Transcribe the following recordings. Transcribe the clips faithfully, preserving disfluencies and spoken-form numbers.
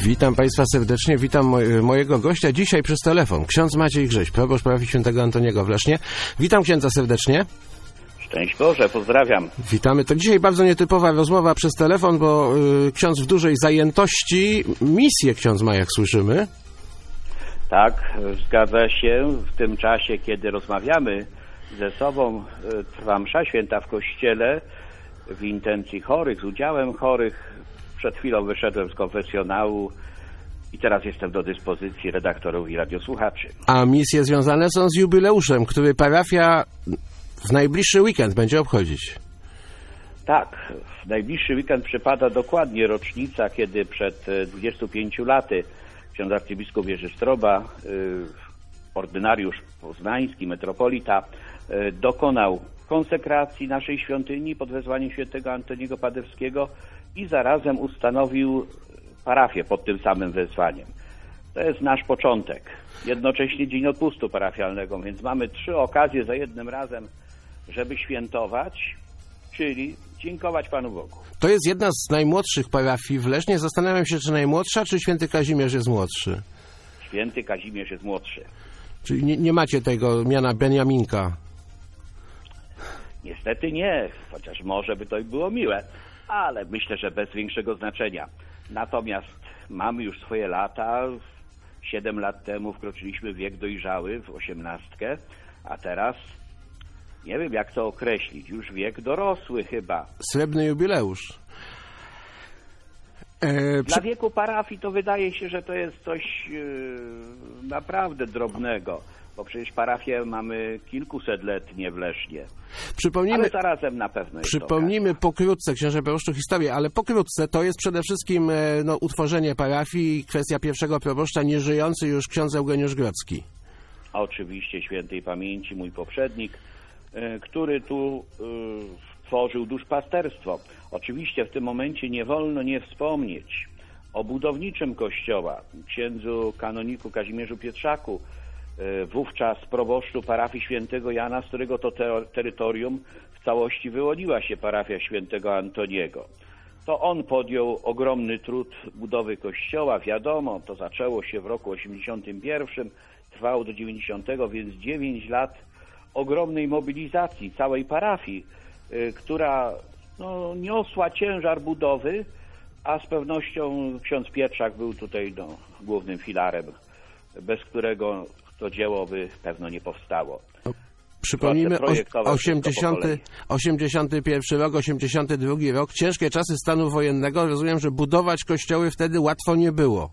Witam Państwa serdecznie, witam moj, mojego gościa dzisiaj przez telefon. Ksiądz Maciej Grześ, proboszcz parafii świętego Antoniego w Lesznie. Witam księdza serdecznie. Szczęść Boże, pozdrawiam. Witamy. To dzisiaj bardzo nietypowa rozmowa przez telefon, bo y, ksiądz w dużej zajętości. Misję ksiądz ma, jak słyszymy. Tak, zgadza się. W tym czasie, kiedy rozmawiamy ze sobą, trwa msza święta w kościele w intencji chorych, z udziałem chorych. Przed chwilą wyszedłem z konfesjonału i teraz jestem do dyspozycji redaktorów i radiosłuchaczy. A misje związane są z jubileuszem, który parafia w najbliższy weekend będzie obchodzić. Tak, w najbliższy weekend przypada dokładnie rocznica, kiedy przed dwudziestu pięciu laty ksiądz arcybiskup Jerzy Stroba, ordynariusz poznański, metropolita, dokonał konsekracji naszej świątyni pod wezwaniem świętego Antoniego Padewskiego i zarazem ustanowił parafię pod tym samym wezwaniem. To jest nasz początek. Jednocześnie dzień odpustu parafialnego, więc mamy trzy okazje za jednym razem, żeby świętować, czyli dziękować Panu Bogu. To jest jedna z najmłodszych parafii w Lesznie. Zastanawiam się, czy najmłodsza, czy święty Kazimierz jest młodszy? Święty Kazimierz jest młodszy. Czyli nie, nie macie tego miana Beniaminka? Niestety nie, chociaż może by to było miłe, ale myślę, że bez większego znaczenia. Natomiast mamy już swoje lata. Siedem lat temu wkroczyliśmy w wiek dojrzały, w osiemnastkę, a teraz nie wiem, jak to określić, już wiek dorosły chyba. Srebrny jubileusz. E, Dla wieku parafii to wydaje się, że to jest coś e, naprawdę drobnego, bo przecież parafię mamy kilkusetletnie w Lesznie. Przypomnijmy, ale zarazem na pewno jest przypomnijmy pokrótce, księże proboszczu, historię, ale pokrótce to jest przede wszystkim no, utworzenie parafii i kwestia pierwszego proboszcza, nieżyjący już ksiądz Eugeniusz Grodzki. Oczywiście świętej pamięci mój poprzednik, y, który tu y, tworzył duszpasterstwo. Oczywiście w tym momencie nie wolno nie wspomnieć o budowniczym kościoła, księdzu kanoniku Kazimierzu Pietrzaku, wówczas proboszczu parafii świętego Jana, z którego to te terytorium w całości wyłoniła się parafia świętego Antoniego. To on podjął ogromny trud budowy kościoła. Wiadomo, to zaczęło się w roku osiemdziesiątym pierwszym, trwało do dziewięćdziesiątego, więc dziewięć lat ogromnej mobilizacji całej parafii, y, która no, niosła ciężar budowy, a z pewnością ksiądz Pietrzak był tutaj no, głównym filarem, bez którego to dzieło by pewno nie powstało. Przypomnijmy, osiemdziesiąty, osiemdziesiąty pierwszy rok, osiemdziesiąty drugi rok, ciężkie czasy stanu wojennego. Rozumiem, że budować kościoły wtedy łatwo nie było.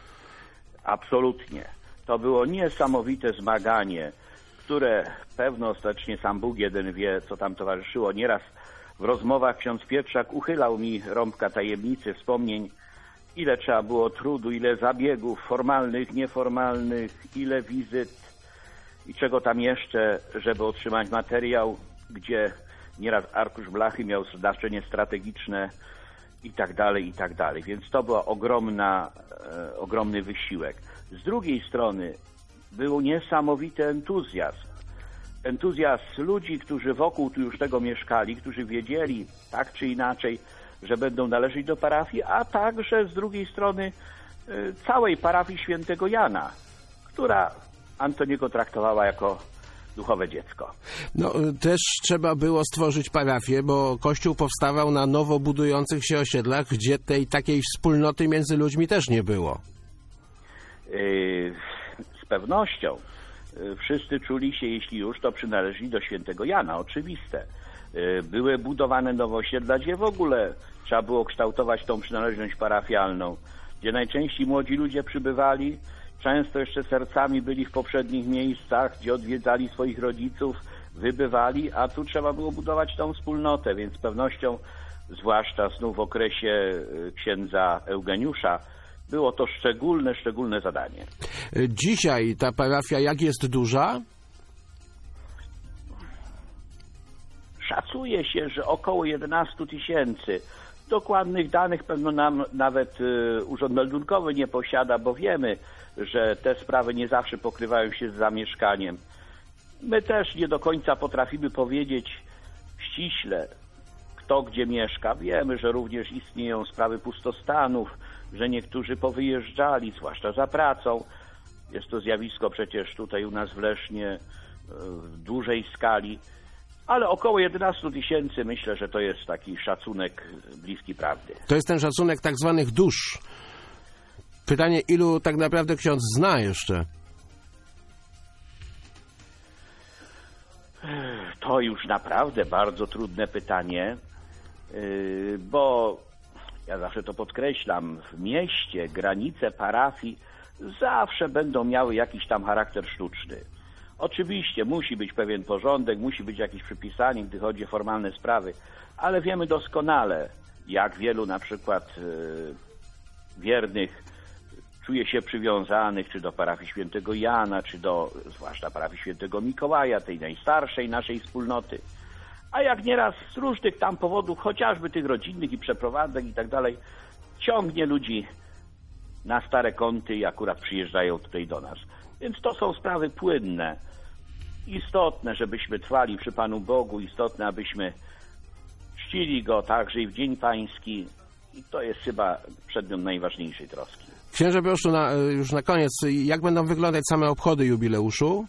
Absolutnie. To było niesamowite zmaganie, które pewno ostatecznie sam Bóg jeden wie, co tam towarzyszyło. Nieraz w rozmowach ksiądz Pietrzak uchylał mi rąbka tajemnicy, wspomnień, ile trzeba było trudu, ile zabiegów formalnych, nieformalnych, ile wizyt i czego tam jeszcze, żeby otrzymać materiał, gdzie nieraz arkusz blachy miał znaczenie strategiczne i tak dalej, i tak dalej. Więc to był ogromna, e, ogromny wysiłek. Z drugiej strony był niesamowity entuzjazm. Entuzjazm ludzi, którzy wokół tu już tego mieszkali, którzy wiedzieli tak czy inaczej, że będą należeć do parafii, a także z drugiej strony y, całej parafii świętego Jana, która Antoniego traktowała jako duchowe dziecko. No też trzeba było stworzyć parafię, bo kościół powstawał na nowo budujących się osiedlach, gdzie tej takiej wspólnoty między ludźmi też nie było. Y, z pewnością. Y, wszyscy czuli się, jeśli już, to przynależeli do świętego Jana, oczywiste. Y, były budowane nowe osiedla, gdzie w ogóle trzeba było kształtować tą przynależność parafialną, gdzie najczęściej młodzi ludzie przybywali, często jeszcze sercami byli w poprzednich miejscach, gdzie odwiedzali swoich rodziców, wybywali, a tu trzeba było budować tą wspólnotę, więc z pewnością, zwłaszcza znów w okresie księdza Eugeniusza, było to szczególne, szczególne zadanie. Dzisiaj ta parafia jak jest duża? Szacuje się, że około jedenaście tysięcy. Dokładnych danych pewno nam nawet y, Urząd Meldunkowy nie posiada, bo wiemy, że te sprawy nie zawsze pokrywają się z zamieszkaniem. My też nie do końca potrafimy powiedzieć ściśle, kto gdzie mieszka. Wiemy, że również istnieją sprawy pustostanów, że niektórzy powyjeżdżali, zwłaszcza za pracą. Jest to zjawisko przecież tutaj u nas w Lesznie w dużej skali, ale około jedenaście tysięcy, myślę, że to jest taki szacunek bliski prawdy. To jest ten szacunek tak zwanych dusz. Pytanie, ilu tak naprawdę ksiądz zna jeszcze? To już naprawdę bardzo trudne pytanie, bo ja zawsze to podkreślam, w mieście granice parafii zawsze będą miały jakiś tam charakter sztuczny. Oczywiście musi być pewien porządek, musi być jakieś przypisanie, gdy chodzi o formalne sprawy, ale wiemy doskonale, jak wielu na przykład wiernych czuje się przywiązanych czy do parafii świętego Jana, czy do zwłaszcza parafii świętego Mikołaja, tej najstarszej naszej wspólnoty. A jak nieraz z różnych tam powodów, chociażby tych rodzinnych i przeprowadzek i tak dalej, ciągnie ludzi na stare kąty i akurat przyjeżdżają tutaj do nas. Więc to są sprawy płynne. Istotne, żebyśmy trwali przy Panu Bogu, istotne, abyśmy czcili Go także i w Dzień Pański. I to jest chyba przedmiot najważniejszej troski. Księże proszę, na, już na koniec, jak będą wyglądać same obchody jubileuszu?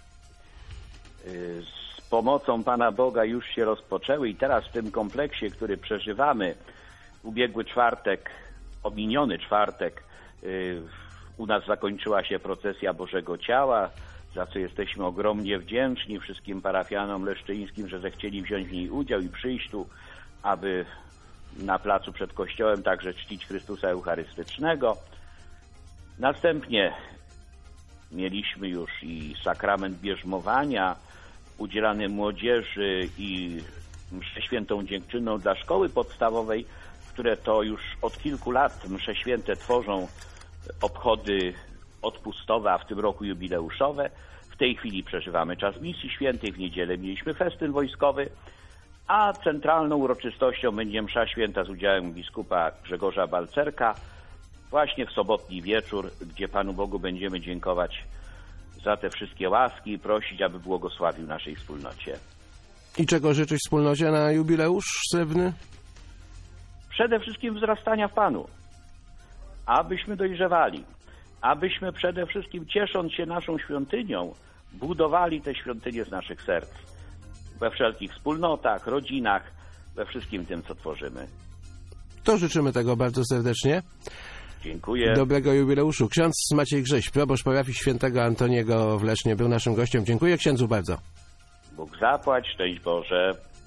Z pomocą Pana Boga już się rozpoczęły i teraz w tym kompleksie, który przeżywamy, ubiegły czwartek, ominiony czwartek, u nas zakończyła się procesja Bożego Ciała, za co jesteśmy ogromnie wdzięczni wszystkim parafianom leszczyńskim, że zechcieli wziąć w niej udział i przyjść tu, aby na placu przed kościołem także czcić Chrystusa Eucharystycznego. Następnie mieliśmy już i sakrament bierzmowania udzielany młodzieży i mszę świętą dziękczynną dla szkoły podstawowej, które to już od kilku lat msze święte tworzą obchody odpustowe, a w tym roku jubileuszowe. W tej chwili przeżywamy czas misji świętej, w niedzielę mieliśmy festyn wojskowy, a centralną uroczystością będzie msza święta z udziałem biskupa Grzegorza Balcerka właśnie w sobotni wieczór, gdzie Panu Bogu będziemy dziękować za te wszystkie łaski i prosić, aby błogosławił naszej wspólnocie. I czego życzyć wspólnocie na jubileusz srebrny? Przede wszystkim wzrastania w Panu, abyśmy dojrzewali, abyśmy przede wszystkim, ciesząc się naszą świątynią, budowali te świątynie z naszych serc, we wszelkich wspólnotach, rodzinach, we wszystkim tym, co tworzymy. To życzymy tego bardzo serdecznie. Dziękuję. Dobrego jubileuszu. Ksiądz Maciej Grześ, proboszcz parafii świętego Antoniego w Lesznie, był naszym gościem. Dziękuję księdzu bardzo. Bóg zapłać, szczęść Boże.